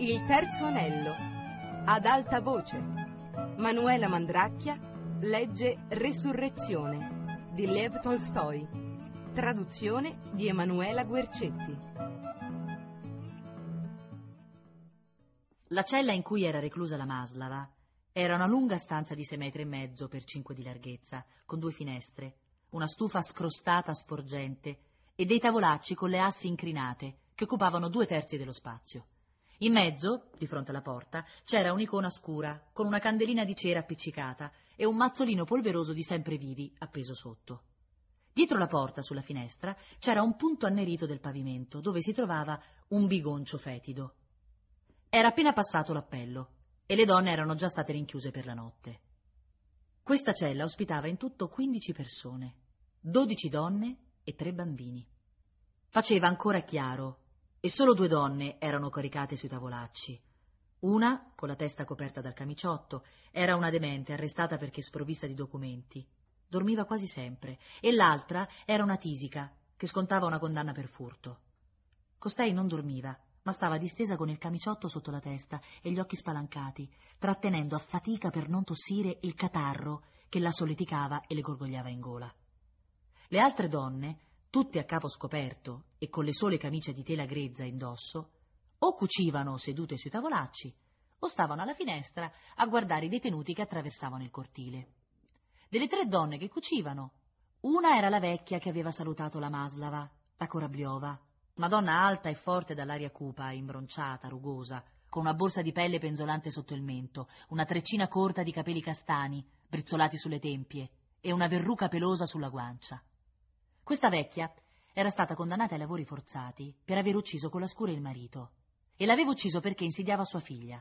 Il terzo anello. Ad alta voce. Manuela Mandracchia legge Resurrezione di Lev Tolstoi. Traduzione di Emanuela Guercetti. La cella in cui era reclusa la Maslava era una lunga stanza di 6,5 metri per 5 di larghezza, con 2 finestre, una stufa scrostata sporgente e dei tavolacci con le assi incrinate che occupavano 2/3 dello spazio. In mezzo, di fronte alla porta, c'era un'icona scura con una candelina di cera appiccicata e un mazzolino polveroso di semprevivi appeso sotto. Dietro la porta, sulla finestra, c'era un punto annerito del pavimento dove si trovava un bigoncio fetido. Era appena passato l'appello e le donne erano già state rinchiuse per la notte. Questa cella ospitava in tutto 15 persone, 12 donne e 3 bambini. Faceva ancora chiaro e solo 2 donne erano caricate sui tavolacci. Una, con la testa coperta dal camiciotto, era una demente arrestata perché sprovvista di documenti. Dormiva quasi sempre, e l'altra era una tisica che scontava una condanna per furto. Costei non dormiva, ma stava distesa con il camiciotto sotto la testa e gli occhi spalancati, trattenendo a fatica per non tossire il catarro che la solleticava e le gorgogliava in gola. Le altre donne, tutte a capo scoperto e con le sole camicie di tela grezza indosso, o cucivano sedute sui tavolacci o stavano alla finestra a guardare i detenuti che attraversavano il cortile. Delle 3 donne che cucivano, una era la vecchia che aveva salutato la Maslava, la Korabliova, una donna alta e forte dall'aria cupa, imbronciata, rugosa, con una borsa di pelle penzolante sotto il mento, una treccina corta di capelli castani, brizzolati sulle tempie, e una verruca pelosa sulla guancia. Questa vecchia era stata condannata ai lavori forzati per aver ucciso con la scura il marito, e l'aveva ucciso perché insidiava sua figlia.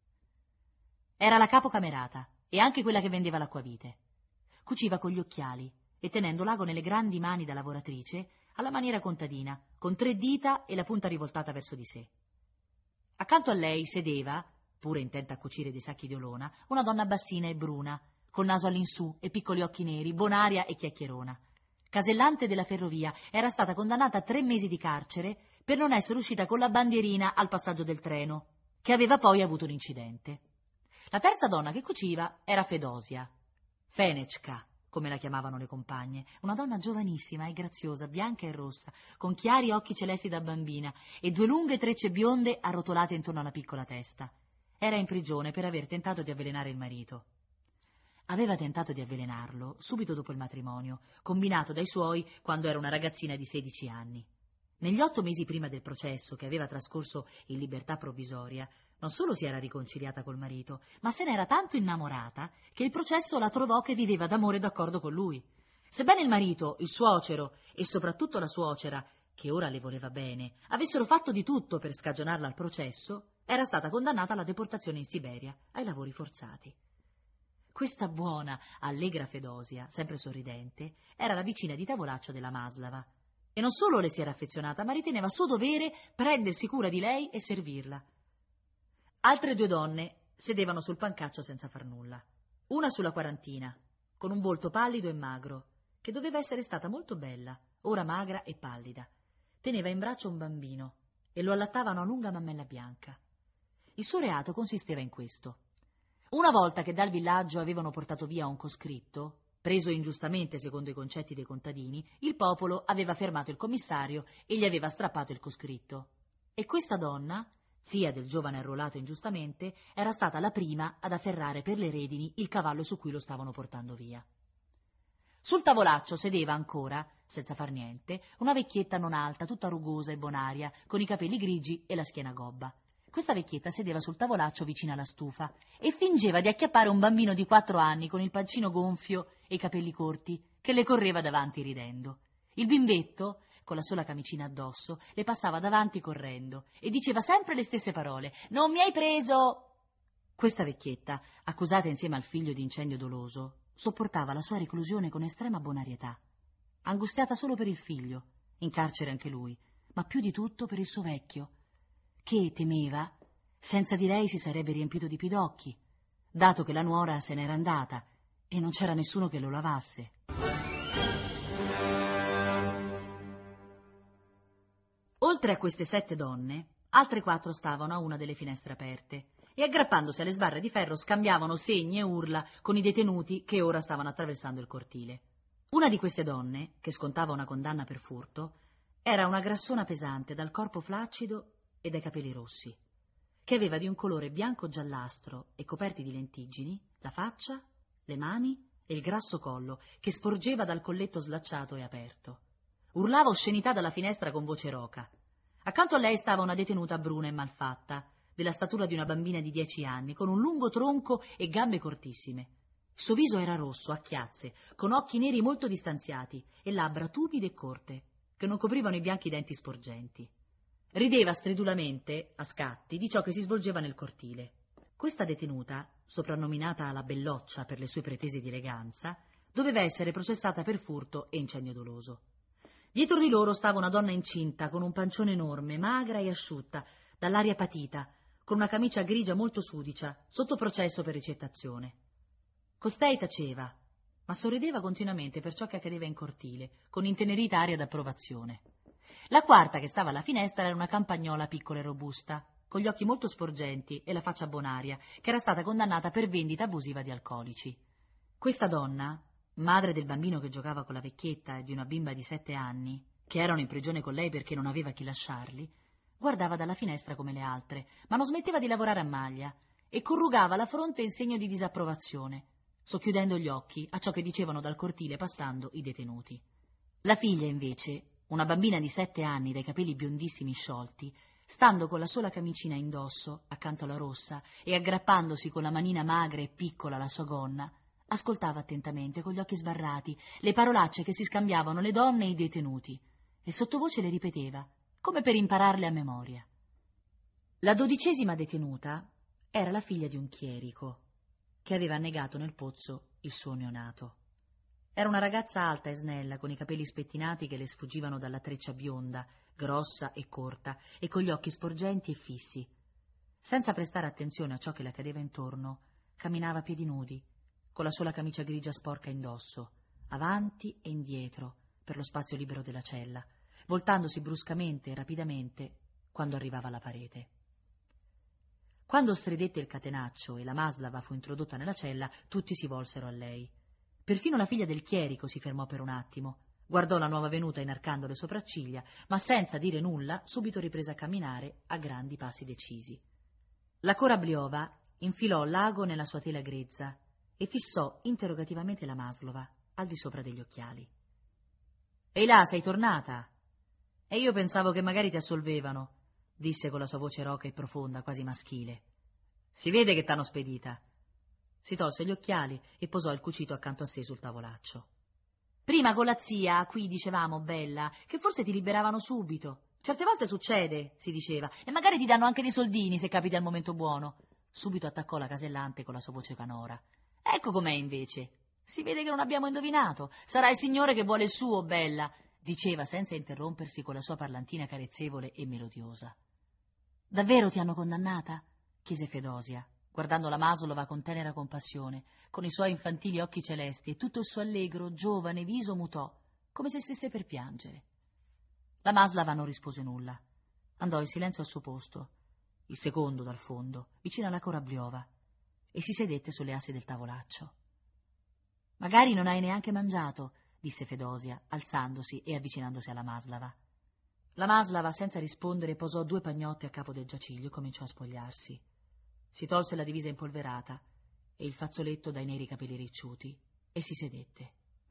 Era la capocamerata e anche quella che vendeva l'acquavite. Cuciva con gli occhiali e tenendo l'ago nelle grandi mani da lavoratrice alla maniera contadina, con 3 dita e la punta rivoltata verso di sé. Accanto a lei sedeva, pure intenta a cucire dei sacchi di olona, una donna bassina e bruna, col naso all'insù e piccoli occhi neri, bonaria e chiacchierona. Casellante della ferrovia, era stata condannata a 3 mesi di carcere per non essere uscita con la bandierina al passaggio del treno, che aveva poi avuto un incidente. La terza donna che cuciva era Fedosia, Fenechka, come la chiamavano le compagne, una donna giovanissima e graziosa, bianca e rossa, con chiari occhi celesti da bambina e 2 lunghe trecce bionde arrotolate intorno alla piccola testa. Era in prigione per aver tentato di avvelenare il marito. Aveva tentato di avvelenarlo subito dopo il matrimonio, combinato dai suoi quando era una ragazzina di 16 anni. Negli 8 mesi prima del processo, che aveva trascorso in libertà provvisoria, non solo si era riconciliata col marito, ma se n'era tanto innamorata che il processo la trovò che viveva d'amore e d'accordo con lui. Sebbene il marito, il suocero e soprattutto la suocera, che ora le voleva bene, avessero fatto di tutto per scagionarla al processo, era stata condannata alla deportazione in Siberia, ai lavori forzati. Questa buona, allegra Fedosia, sempre sorridente, era la vicina di tavolaccio della Maslava. E non solo le si era affezionata, ma riteneva suo dovere prendersi cura di lei e servirla. Altre 2 donne sedevano sul pancaccio senza far nulla. Una sulla quarantina, con un volto pallido e magro, che doveva essere stata molto bella, ora magra e pallida. Teneva in braccio un bambino e lo allattava una lunga mammella bianca. Il suo reato consisteva in questo. Una volta che dal villaggio avevano portato via un coscritto, preso ingiustamente secondo i concetti dei contadini, il popolo aveva fermato il commissario e gli aveva strappato il coscritto. E questa donna, zia del giovane arruolato ingiustamente, era stata la prima ad afferrare per le redini il cavallo su cui lo stavano portando via. Sul tavolaccio sedeva ancora, senza far niente, una vecchietta non alta, tutta rugosa e bonaria, con i capelli grigi e la schiena gobba. Questa vecchietta sedeva sul tavolaccio vicino alla stufa e fingeva di acchiappare un bambino di 4 anni con il pancino gonfio e i capelli corti, che le correva davanti ridendo. Il bimbetto, con la sola camicina addosso, le passava davanti correndo e diceva sempre le stesse parole: «Non mi hai preso!» Questa vecchietta, accusata insieme al figlio di incendio doloso, sopportava la sua reclusione con estrema bonarietà, angustiata solo per il figlio, in carcere anche lui, ma più di tutto per il suo vecchio, che temeva, senza di lei si sarebbe riempito di pidocchi, dato che la nuora se n'era andata e non c'era nessuno che lo lavasse. Oltre a queste 7 donne, Altre 4 stavano a una delle finestre aperte e, aggrappandosi alle sbarre di ferro, scambiavano segni e urla con i detenuti che ora stavano attraversando il cortile. Una di queste donne, che scontava una condanna per furto, era una grassona pesante dal corpo flaccido e dai capelli rossi, che aveva di un colore bianco-giallastro e coperti di lentiggini la faccia, le mani e il grasso collo che sporgeva dal colletto slacciato e aperto. Urlava oscenità dalla finestra con voce roca. Accanto a lei stava una detenuta bruna e malfatta, della statura di una bambina di 10 anni, con un lungo tronco e gambe cortissime. Il suo viso era rosso, a chiazze, con occhi neri molto distanziati e labbra tupide e corte, che non coprivano i bianchi denti sporgenti. Rideva stridulamente, a scatti, di ciò che si svolgeva nel cortile. Questa detenuta, soprannominata la Belloccia per le sue pretese di eleganza, doveva essere processata per furto e incendio doloso. Dietro di loro stava una donna incinta, con un pancione enorme, magra e asciutta, dall'aria patita, con una camicia grigia molto sudicia, sotto processo per ricettazione. Costei taceva, ma sorrideva continuamente per ciò che accadeva in cortile, con intenerita aria d'approvazione. La quarta, che stava alla finestra, era una campagnola piccola e robusta, con gli occhi molto sporgenti e la faccia bonaria, che era stata condannata per vendita abusiva di alcolici. Questa donna, madre del bambino che giocava con la vecchietta e di una bimba di 7 anni, che erano in prigione con lei perché non aveva chi lasciarli, guardava dalla finestra come le altre, ma non smetteva di lavorare a maglia e corrugava la fronte in segno di disapprovazione, socchiudendo gli occhi a ciò che dicevano dal cortile passando i detenuti. La figlia, invece, una bambina di 7 anni dai capelli biondissimi sciolti, stando con la sola camicina indosso, accanto alla rossa, e aggrappandosi con la manina magra e piccola alla sua gonna, ascoltava attentamente, con gli occhi sbarrati, le parolacce che si scambiavano le donne e i detenuti, e sottovoce le ripeteva, come per impararle a memoria. La 12ª detenuta era la figlia di un chierico, che aveva annegato nel pozzo il suo neonato. Era una ragazza alta e snella, con i capelli spettinati che le sfuggivano dalla treccia bionda, grossa e corta, e con gli occhi sporgenti e fissi. Senza prestare attenzione a ciò che le accadeva intorno, camminava a piedi nudi, con la sola camicia grigia sporca indosso, avanti e indietro, per lo spazio libero della cella, voltandosi bruscamente e rapidamente quando arrivava alla parete. Quando stridette il catenaccio e la Maslava fu introdotta nella cella, tutti si volsero a lei. Perfino la figlia del chierico si fermò per un attimo, guardò la nuova venuta inarcando le sopracciglia, ma senza dire nulla subito riprese a camminare a grandi passi decisi. La Korabliova infilò l'ago nella sua tela grezza e fissò interrogativamente la Maslova al di sopra degli occhiali. «Ehi là, sei tornata? E io pensavo che magari ti assolvevano», disse con la sua voce roca e profonda, quasi maschile. «Si vede che t'hanno spedita». Si tolse gli occhiali e posò il cucito accanto a sé sul tavolaccio. «Prima con la zia, qui dicevamo, bella, che forse ti liberavano subito. Certe volte succede», si diceva, «e magari ti danno anche dei soldini se capiti al momento buono». Subito attaccò la casellante con la sua voce canora. «Ecco com'è invece. Si vede che non abbiamo indovinato. Sarà il Signore che vuole il suo, bella», diceva senza interrompersi con la sua parlantina carezzevole e melodiosa. «Davvero ti hanno condannata?» chiese Fedosia, guardando la Maslova con tenera compassione, con i suoi infantili occhi celesti, e tutto il suo allegro, giovane viso mutò, come se stesse per piangere. La Maslova non rispose nulla. Andò in silenzio al suo posto, il secondo dal fondo, vicino alla Korabliova, e si sedette sulle assi del tavolaccio. «Magari non hai neanche mangiato», disse Fedosia, alzandosi e avvicinandosi alla Maslova. La Maslova, senza rispondere, posò 2 pagnotte a capo del giaciglio e cominciò a spogliarsi. Si tolse la divisa impolverata e il fazzoletto dai neri capelli ricciuti e si sedette.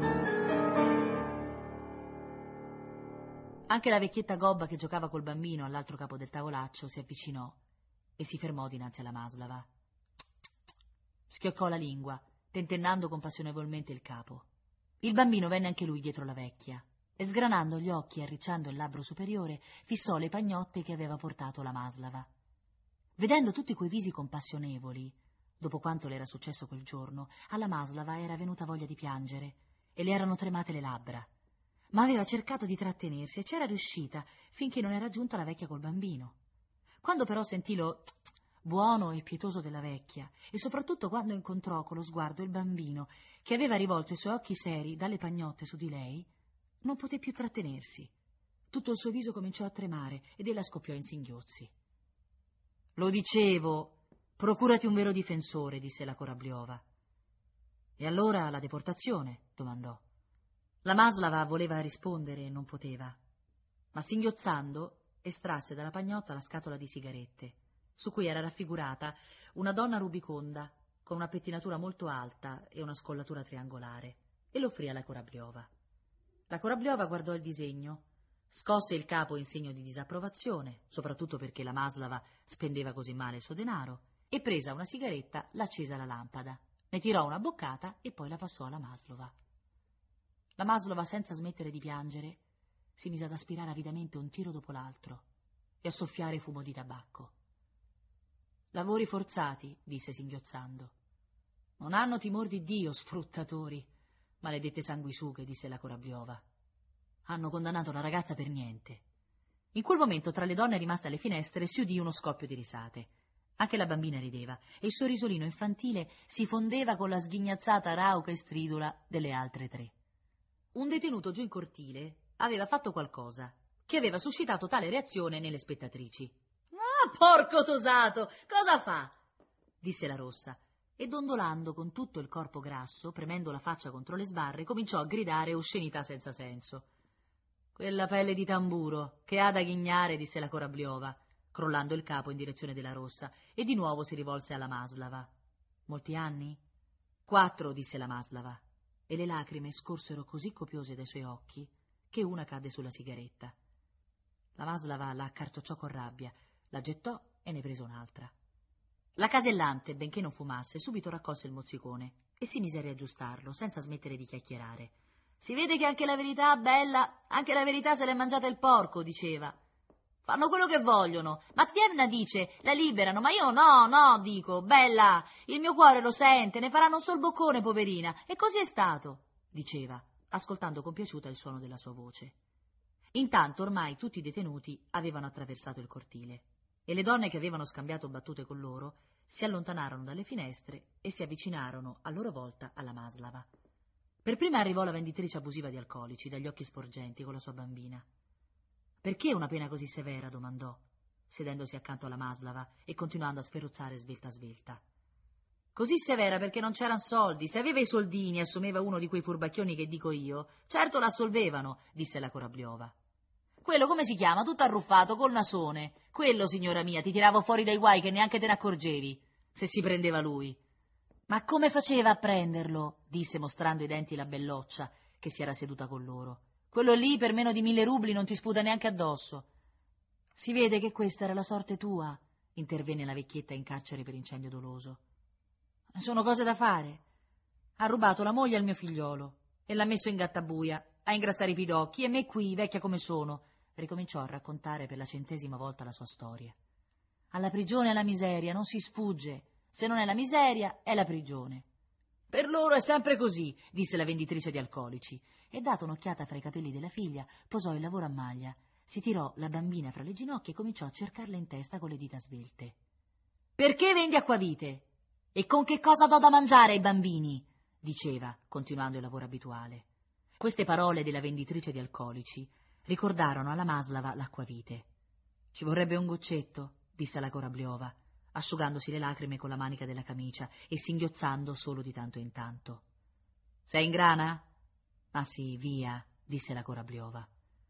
Anche la vecchietta gobba che giocava col bambino all'altro capo del tavolaccio si avvicinò e si fermò dinanzi alla Maslova. Schioccò la lingua, tentennando compassionevolmente il capo. Il bambino venne anche lui dietro la vecchia e, sgranando gli occhi e arricciando il labbro superiore, fissò le pagnotte che aveva portato la Maslova. Vedendo tutti quei visi compassionevoli, dopo quanto le era successo quel giorno, alla Maslova era venuta voglia di piangere e le erano tremate le labbra, ma aveva cercato di trattenersi e c'era riuscita finché non era giunta la vecchia col bambino. Quando però sentì lo buono e pietoso della vecchia, e soprattutto quando incontrò con lo sguardo il bambino che aveva rivolto i suoi occhi seri dalle pagnotte su di lei, non poté più trattenersi. Tutto il suo viso cominciò a tremare ed ella scoppiò in singhiozzi. Lo dicevo, procurati un vero difensore, disse la Korabliova. E allora la deportazione? Domandò. La Maslava voleva rispondere e non poteva, ma singhiozzando estrasse dalla pagnotta la scatola di sigarette, su cui era raffigurata una donna rubiconda con una pettinatura molto alta e una scollatura triangolare, e l'offrì alla Korabliova. La Korabliova guardò il disegno, scosse il capo in segno di disapprovazione, soprattutto perché la Maslava spendeva così male il suo denaro, e presa una sigaretta l'accese alla lampada, ne tirò una boccata e poi la passò alla Maslova. La Maslova, senza smettere di piangere, si mise ad aspirare avidamente un tiro dopo l'altro e a soffiare fumo di tabacco. Lavori forzati, disse singhiozzando. Non hanno timor di Dio, sfruttatori, maledette sanguisughe, disse la Korabliova. Hanno condannato la ragazza per niente. In quel momento tra le donne rimaste alle finestre si udì uno scoppio di risate. Anche la bambina rideva e il suo risolino infantile si fondeva con la sghignazzata rauca e stridula delle altre tre. Un detenuto giù in cortile aveva fatto qualcosa che aveva suscitato tale reazione nelle spettatrici. «Ah, porco tosato! Cosa fa?» disse la rossa, e dondolando con tutto il corpo grasso, premendo la faccia contro le sbarre, cominciò a gridare oscenità senza senso. «Quella pelle di tamburo, che ha da ghignare», disse la Korabliova, crollando il capo in direzione della rossa, e di nuovo si rivolse alla Maslava. «Molti anni?» «4», disse la Maslava, e le lacrime scorsero così copiose dai suoi occhi che una cadde sulla sigaretta. La Maslava la accartocciò con rabbia, la gettò e ne prese un'altra. La casellante, benché non fumasse, subito raccolse il mozzicone e si mise a riaggiustarlo, senza smettere di chiacchierare. «Si vede che anche la verità, bella, anche la verità se l'è mangiata il porco», diceva. «Fanno quello che vogliono. Matvievna dice, la liberano, ma io no, dico, bella, il mio cuore lo sente, ne faranno un sol boccone, poverina». E così è stato, diceva, ascoltando compiaciuta il suono della sua voce. Intanto ormai tutti i detenuti avevano attraversato il cortile e le donne che avevano scambiato battute con loro si allontanarono dalle finestre e si avvicinarono a loro volta alla Maslava. Per prima arrivò la venditrice abusiva di alcolici, dagli occhi sporgenti, con la sua bambina. «Perché una pena così severa?» domandò, sedendosi accanto alla Maslava e continuando a sferruzzare svelta svelta. «Così severa perché non c'eran soldi. Se aveva i soldini, assumeva uno di quei furbacchioni che dico io, certo l'assolvevano», disse la Korabliova. «Quello come si chiama? Tutto arruffato, col nasone. Quello, signora mia, ti tiravo fuori dai guai che neanche te ne accorgevi, se si prendeva lui». «Ma come faceva a prenderlo?» disse mostrando i denti la belloccia, che si era seduta con loro. «Quello lì per meno di 1000 rubli non ti sputa neanche addosso». «Si vede che questa era la sorte tua», intervenne la vecchietta in carcere per incendio doloso. «Sono cose da fare. Ha rubato la moglie al mio figliolo e l'ha messo in gattabuia a ingrassare i pidocchi, e me qui, vecchia come sono», ricominciò a raccontare per la 100ª volta la sua storia. «Alla prigione e alla miseria non si sfugge. Se non è la miseria, è la prigione». «Per loro è sempre così», disse la venditrice di alcolici, e data un'occhiata fra i capelli della figlia, posò il lavoro a maglia, si tirò la bambina fra le ginocchia e cominciò a cercarla in testa con le dita svelte. «Perché vendi acquavite? E con che cosa do da mangiare ai bambini?» diceva, continuando il lavoro abituale. Queste parole della venditrice di alcolici ricordarono alla Maslava l'acquavite. «Ci vorrebbe un goccetto», disse la Korabliova, asciugandosi le lacrime con la manica della camicia e singhiozzando solo di tanto in tanto. «Sei in grana?» «Ah sì, via», disse la Korabliova.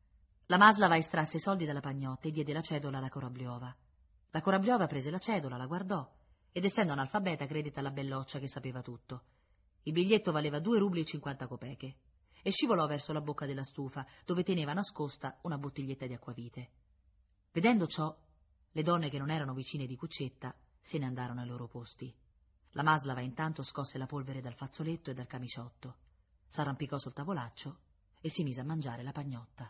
La Maslava estrasse i soldi dalla pagnotta e diede la cedola alla Korabliova. La Korabliova prese la cedola, la guardò ed, essendo analfabeta, credette alla belloccia che sapeva tutto. Il biglietto valeva 2 rubli e 50 copeche e scivolò verso la bocca della stufa, dove teneva nascosta una bottiglietta di acquavite. Vedendo ciò, le donne che non erano vicine di cuccetta se ne andarono ai loro posti. La Maslava intanto scosse la polvere dal fazzoletto e dal camiciotto, s'arrampicò sul tavolaccio e si mise a mangiare la pagnotta.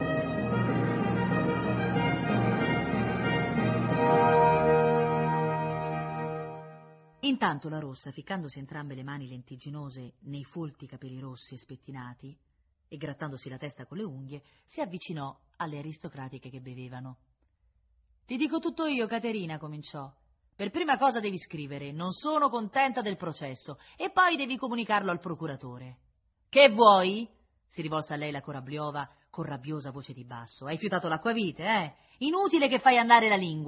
Intanto la rossa, ficcandosi entrambe le mani lentiginose nei folti capelli rossi e spettinati e grattandosi la testa con le unghie, si avvicinò alle aristocratiche che bevevano. «Ti dico tutto io, Caterina», cominciò. «Per prima cosa devi scrivere: non sono contenta del processo, e poi devi comunicarlo al procuratore». «Che vuoi?» si rivolse a lei la Korabliova con rabbiosa voce di basso. «Hai fiutato l'acquavite, eh? Inutile che fai andare la lingua.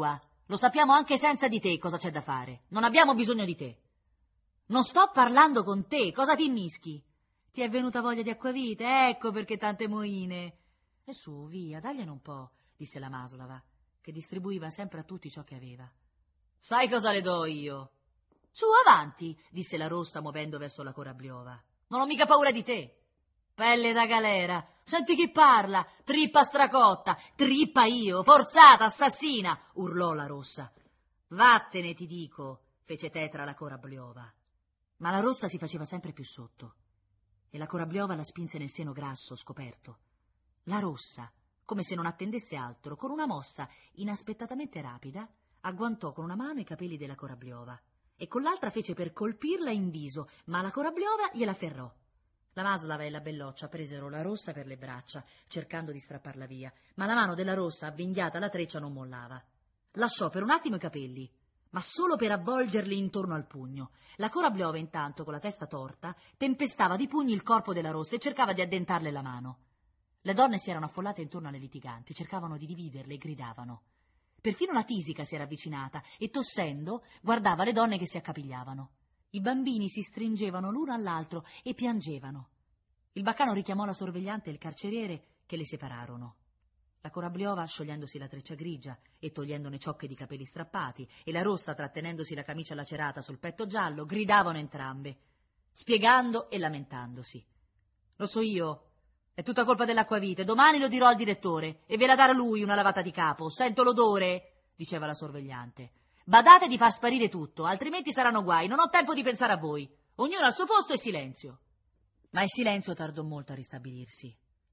Lo sappiamo anche senza di te cosa c'è da fare. Non abbiamo bisogno di te. Non sto parlando con te, cosa ti innischi? Ti è venuta voglia di acquavite? Ecco perché tante moine. E su, via, dagliene un po', disse la Maslava, che distribuiva sempre a tutti ciò che aveva. Sai cosa le do io? Su, avanti, disse la Rossa muovendo verso la Corabliova. Non ho mica paura di te. Pelle da galera, senti chi parla, trippa stracotta, trippa io, forzata, assassina, urlò la Rossa. Vattene, ti dico, fece tetra la Corabliova. Ma la Rossa si faceva sempre più sotto e la Corabliova la spinse nel seno grasso, scoperto. La Rossa, come se non attendesse altro, con una mossa inaspettatamente rapida, agguantò con una mano i capelli della Corabliova e con l'altra fece per colpirla in viso, ma la Corabliova gliela ferrò. La Maslava e la Belloccia presero la Rossa per le braccia, cercando di strapparla via, ma la mano della Rossa, avvinghiata alla treccia, non mollava. Lasciò per un attimo i capelli, ma solo per avvolgerli intorno al pugno. La Corabliova, intanto, con la testa torta, tempestava di pugni il corpo della Rossa e cercava di addentarle la mano. Le donne si erano affollate intorno alle litiganti, cercavano di dividerle e gridavano. Perfino la Tisica si era avvicinata e, tossendo, guardava le donne che si accapigliavano. I bambini si stringevano l'uno all'altro e piangevano. Il baccano richiamò la sorvegliante e il carceriere, che le separarono. La Corabliova, sciogliendosi la treccia grigia e togliendone ciocche di capelli strappati, e la Rossa, trattenendosi la camicia lacerata sul petto giallo, gridavano entrambe, spiegando e lamentandosi. Lo so io, è tutta colpa dell'acquavite, domani lo dirò al direttore e ve la darà lui una lavata di capo, sento l'odore, diceva la sorvegliante. Badate di far sparire tutto, altrimenti saranno guai, non ho tempo di pensare a voi. Ognuno al suo posto e silenzio. Ma il silenzio tardò molto a ristabilirsi.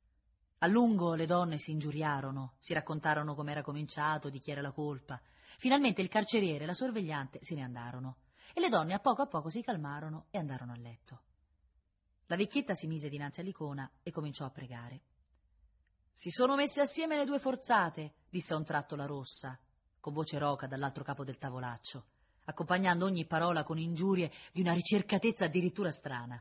A lungo le donne si ingiuriarono, si raccontarono com'era cominciato, di chi era la colpa. Finalmente il carceriere e la sorvegliante se ne andarono e le donne a poco si calmarono e andarono a letto. La vecchietta si mise dinanzi all'icona e cominciò a pregare. Si sono messe assieme le due forzate, disse a un tratto la Rossa, con voce roca dall'altro capo del tavolaccio, accompagnando ogni parola con ingiurie di una ricercatezza addirittura strana.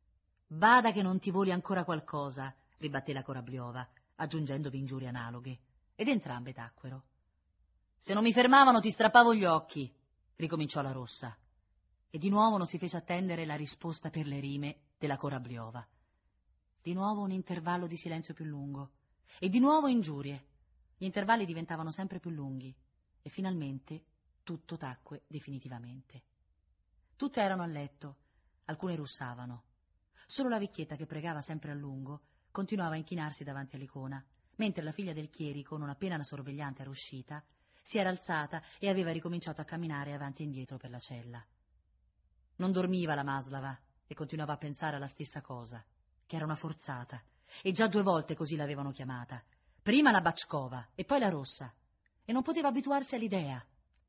Bada che non ti voli ancora qualcosa, ribatté la Corabliova, aggiungendovi ingiurie analoghe, ed entrambe tacquero. Se non mi fermavano ti strappavo gli occhi, ricominciò la Rossa, e di nuovo non si fece attendere la risposta per le rime della Corabliova. Di nuovo un intervallo di silenzio più lungo, e di nuovo ingiurie. Gli intervalli diventavano sempre più lunghi, e finalmente tutto tacque definitivamente. Tutte erano a letto, alcune russavano. Solo la vecchietta, che pregava sempre a lungo, continuava a inchinarsi davanti all'icona, mentre la figlia del chierico, non appena la sorvegliante era uscita, si era alzata e aveva ricominciato a camminare avanti e indietro per la cella. Non dormiva la Maslava e continuava a pensare alla stessa cosa, che era una forzata, e già 2 volte così l'avevano chiamata, prima la Bacckova e poi la Rossa, e non poteva abituarsi all'idea.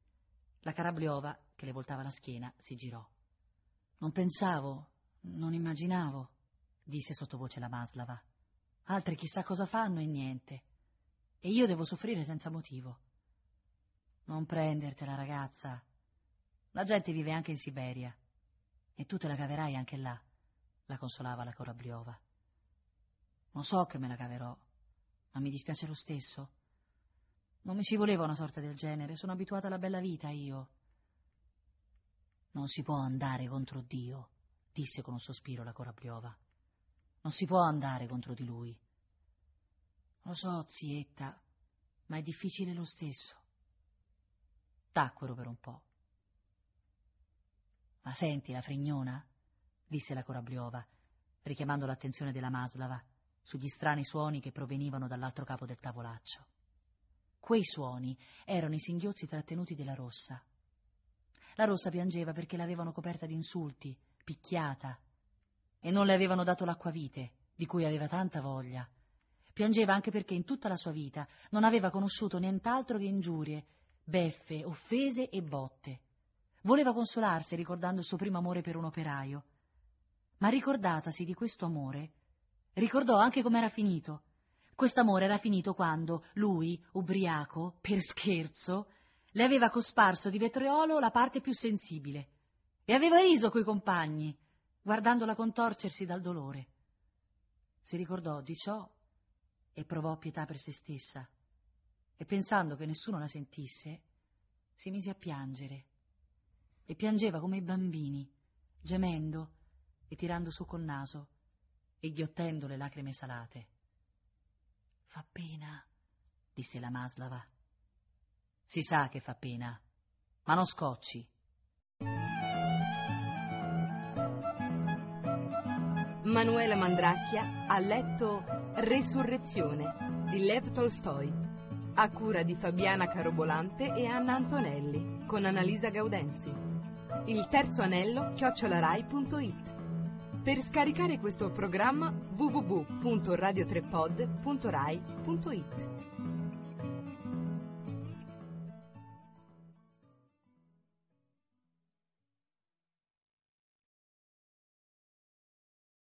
La Corabliova, che le voltava la schiena, si girò. Non pensavo, non immaginavo, disse sottovoce la Maslava. Altri chissà cosa fanno e niente, e io devo soffrire senza motivo. Non prendertela, ragazza. La gente vive anche in Siberia, e tu te la caverai anche là, la consolava la Corabliova. Non so che me la caverò, ma mi dispiace lo stesso. Non mi ci voleva una sorte del genere, sono abituata alla bella vita io. Non si può andare contro Dio, disse con un sospiro la Corabliova. Non si può andare contro di lui. Lo so, zietta, ma è difficile lo stesso. Tacquero per un po'. Ma senti la frignona? Disse la Corabliova, richiamando l'attenzione della Maslava sugli strani suoni che provenivano dall'altro capo del tavolaccio. Quei suoni erano i singhiozzi trattenuti della Rossa. La Rossa piangeva perché l'avevano coperta di insulti, picchiata, e non le avevano dato l'acquavite, di cui aveva tanta voglia. Piangeva anche perché in tutta la sua vita non aveva conosciuto nient'altro che ingiurie, beffe, offese e botte. Voleva consolarsi ricordando il suo primo amore per un operaio, ma ricordatasi di questo amore, ricordò anche com'era finito. Quest'amore era finito quando lui, ubriaco, per scherzo, le aveva cosparso di vetriolo la parte più sensibile e aveva riso coi compagni, guardandola contorcersi dal dolore. Si ricordò di ciò e provò pietà per se stessa, e pensando che nessuno la sentisse, si mise a piangere. E piangeva come i bambini, gemendo e tirando su col naso e ghiottendo le lacrime salate. «Fa pena», disse la Maslava. «Si sa che fa pena, ma non scocci». Manuela Mandracchia ha letto Resurrezione di Lev Tolstoi, a cura di Fabiana Carobolante e Anna Antonelli, con Annalisa Gaudenzi. Il terzo anello @rai.it. Per scaricare questo programma www.radiotrepod.rai.it.